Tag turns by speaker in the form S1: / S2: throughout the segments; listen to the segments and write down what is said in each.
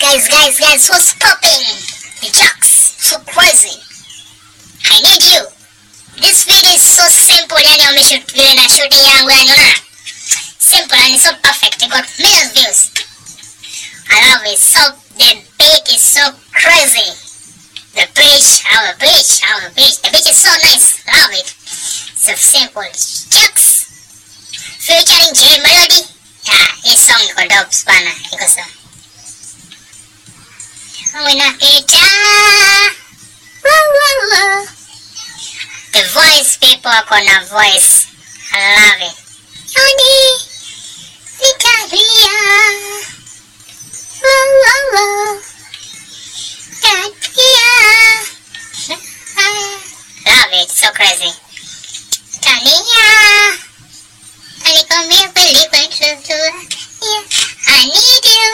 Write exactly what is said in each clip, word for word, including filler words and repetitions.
S1: guys, guys, guys, what's popping? The jocks, so crazy. I need you. This video is so simple, yani wameshoot vile na shooting yangu, yani una simple and so perfect. It got million views. I love it. So the beat is so crazy. The beach, how the beach, how the beach. The beach is so nice. Love it. So simple. Jocks featuring J Melody. Yeah, his song iko dope sana. Iko so. Unapita. The voice, people wako na voice. I love it. Yoni Italia. Love it, so crazy. Tania, I come here, believe I true to yeah. I need you.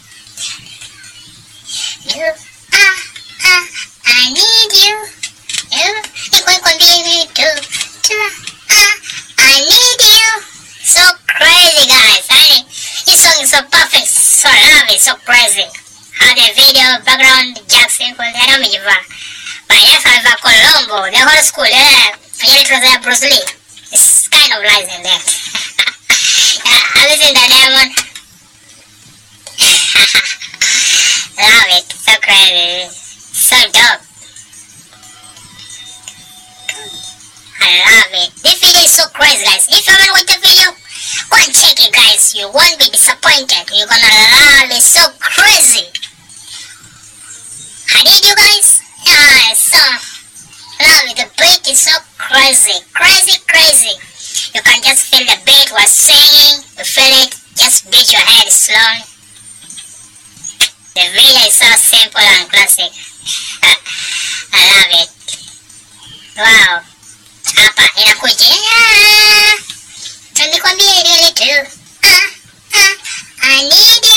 S1: You, ah, ah, I need you. You, you can come here too. To, ah, I need you. So crazy, guys. I, this song is so perfect, so love it, so crazy. How the video background Jackson called I don't mean but yes, I have Colombo, the whole school, yeah. It was uh, Bruce Lee. It's kind of lies in there. Yeah, I listen to Diamond. Love it, so crazy, so dope. I love it. This video is so crazy, guys. If you haven't watched the video, go and check it, guys. You won't be disappointed. You're gonna love it, so crazy. I need you guys. Yeah, so love it. The beat is so crazy, crazy, crazy. You can just feel the beat was singing. You feel it. Just beat your head slowly. The video is so simple and classic. I love it. Wow. Hapa inakuja. Tanikwambia ile tu. Ah, ah, I need you.